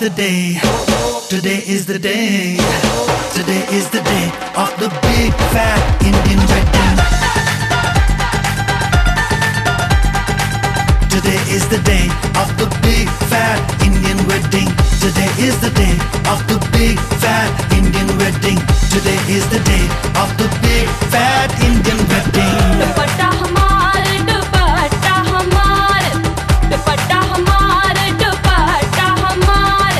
the day. Today is the day. Today is the day of the big fat Indian wedding. Today is the day of the big fat Indian wedding. Today is the day of the big fat Indian wedding. Today is the day of the big fat Indian wedding. दुपट्टा हमारे दुपट्टा हमारे दुपट्टा हमारे दुपट्टा हमारे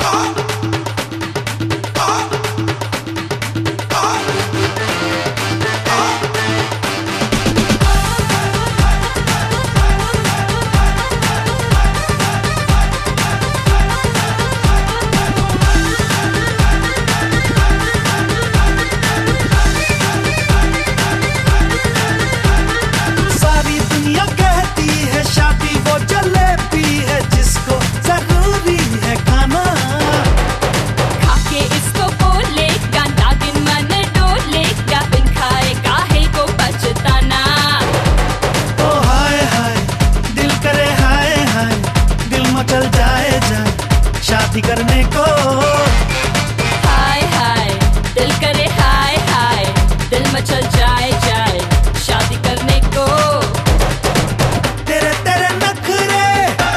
सारी दुनिया कहती है शादी वो जलेबी है जिसको जरूरी है खाना। खाके इसको बोलेगा नागिन मन डोलेगा बिन खाए काहे को पछताना। ओ हाय हाय दिल करे हाय हाय दिल मचल जाए जाए शादी करने को। हाय हाय दिल करे हाय हाय दिल मचल जाए जाए शादी करने को। तेरे तेरे नखरे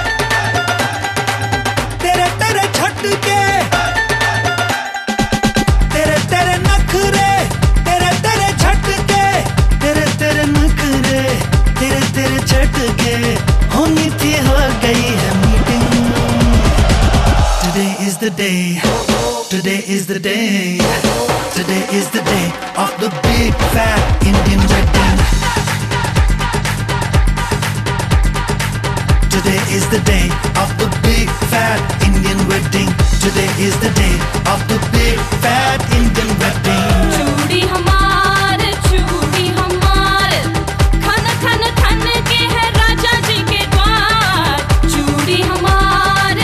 तेरे तेरे झटके तेरे तेरे नखरे तेरे तेरे झटके तेरे तेरे नखरे तेरे तेरे झटके होनी थी हो गई है meeting. Today is the day. Today is the day. Today is the day of the big fat Indian wedding. Today is the day of the big fat Indian wedding. Today is the day of the big fat Indian wedding. चूड़ी हमारे खन खन खन के है राजा जी के द्वार। चूड़ी हमारे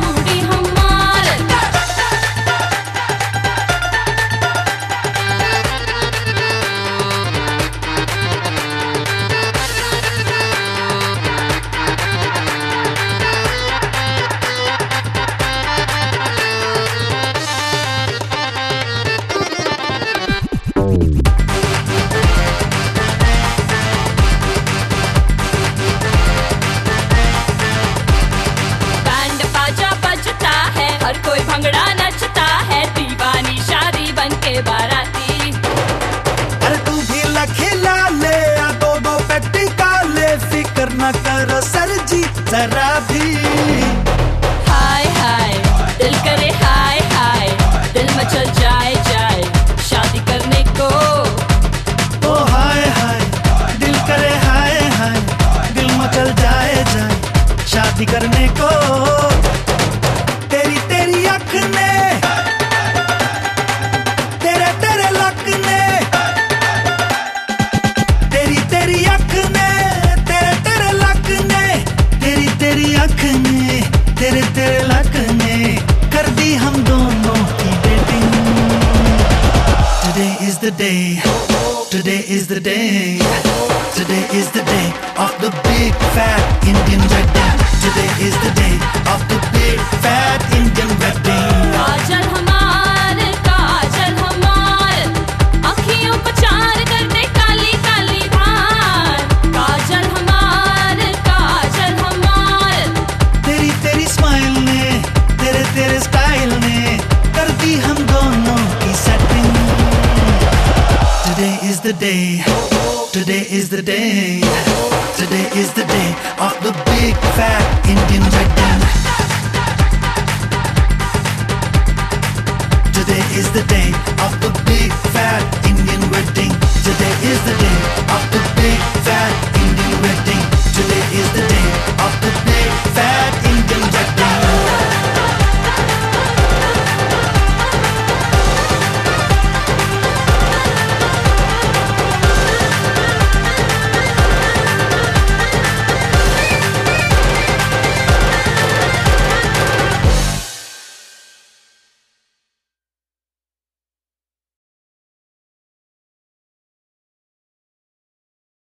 बैंड बाजा बजता है हर कोई भंगड़ा नचता है दीवानी शादी बन के बाराती। अरे तू भी लखीला ले या दो दो पेटी का ले फिक्र न करो सर जी जरा भी। हाय हाय दिल करे हाय हाय दिल मचल जाए जाए शादी करने को। ओ हाय हाय दिल करे हाय हाय दिल मचल जाए जाए शादी करने को। तेरी तेरी अख ने तेरे तेरे लक ने तेरी तेरी अख ने तेरे तेरे लक ने तेरी तेरी अख ने तेरे तेरे लक ने कर दी हम दोनों की dating. Today is the day. Today is the day. Today is the day of the big fat Indian wedding. Today is the day of the big fat Indian wedding. काजल हमारे आँखियों को चार कर दे काली काली धार। काजल हमारे तेरी तेरी स्माइल ने तेरे तेरे स्टाइल ने कर दी हम दोनों की setting. Today is the day. Today is the day. Today is the day of the big fat Indian wedding. Today is the day of the big fat Indian wedding. Today is the day of the big fat Indian wedding. Today is the day